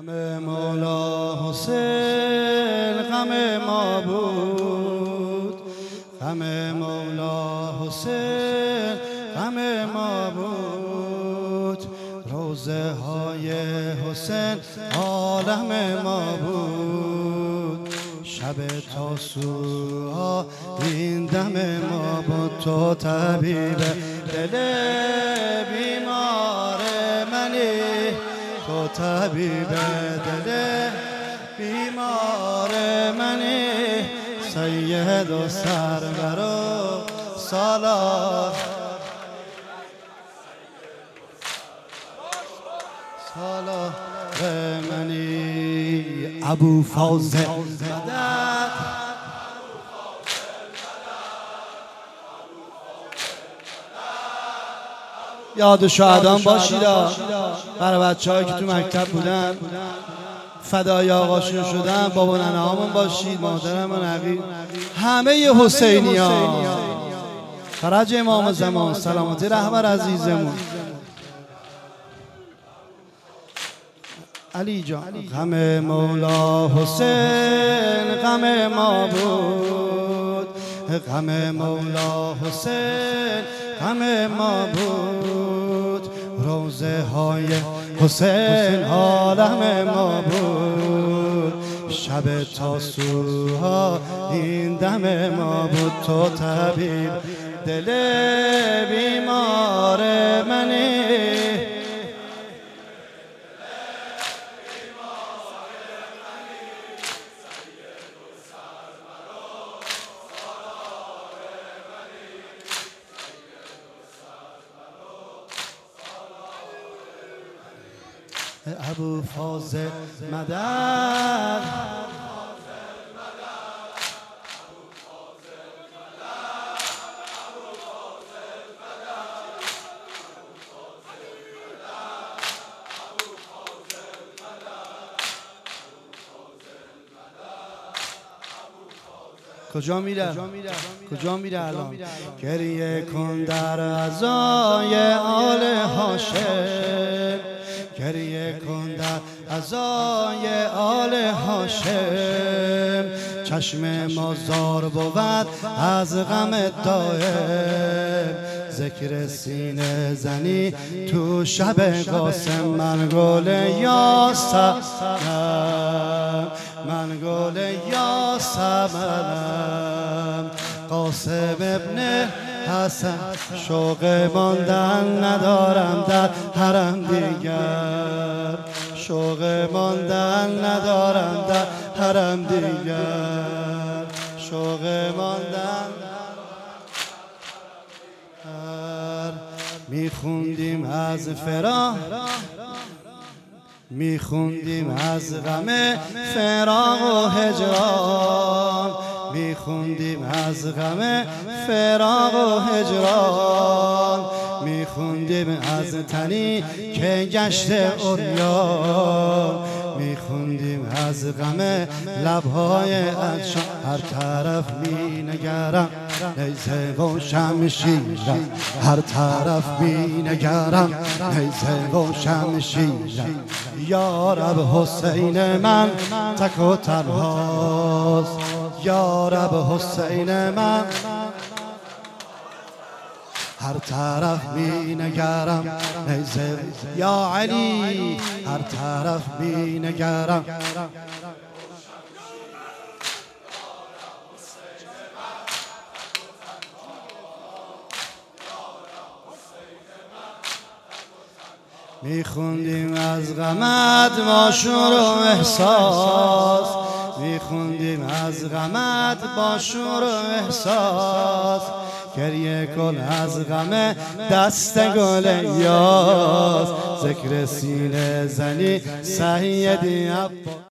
غم مولا حسین غم ما بود، غم مولا حسین غم ما بود، روزه های حسین عالم ما بود، شب تاسوعا این دم ما بود. تو طبیب دل بیمار منی، تو طبیب دل بیمار منی، سید و سرور و سالار سالار منی. ابو فاضل مدد یاد شهدان باشید برای بچه‌هایی که تو مکتب بودن فدای آقاشون شدن. بابا ننه‌هامون باشید، مادرم و نقی، همه حسینیان، فرج امام زمان، سلامتی رهبر عزیزمون علی جان. غم مولا حسین غم ما بود، غم مولا حسین غم ما بود، روزه های حسین عالم ما بود، شب تاسوعا این دم ما بود. تو طبیب دل بیمار منی، ابو فاضل مدد کجا میره؟ کجا میره الان؟ گریه کن در عزای آل هاشم، گریه کن در عزای آل هاشم، چشم ما زار بود از غم دائم، ذکر سینه زنی تو شب قاسم. من گل یاسمنم، من گل یاسمنم، قاسم ابن حسن، شوق ماندن ندارم در حرم دیگر، شوق ماندن ندارم در حرم دیگر، شوق ماندن. میخوندیم از فراق، میخوندیم از غم فراق و هجران، میخوندیم از غم فراق و هجران، میخوندیم از تنی که گشت عریان، میخوندیم از غم لبهای عطشان. هر طرف مینگرم نیزه و شمشیرم، هر طرف مینگرم نیزه و شمشیرم، یا رب حسین من تک و تنهاست، یا رب حسین من هر طرف می نگرم نیزه، یا علی هر طرف می نگرم. میخوندیم از غمت ما شور و احساس، میخوندیم از غمت با شور و احساس، گریه کن از غم دست گل یاس، ذکر سینه زنی سیدی عباس.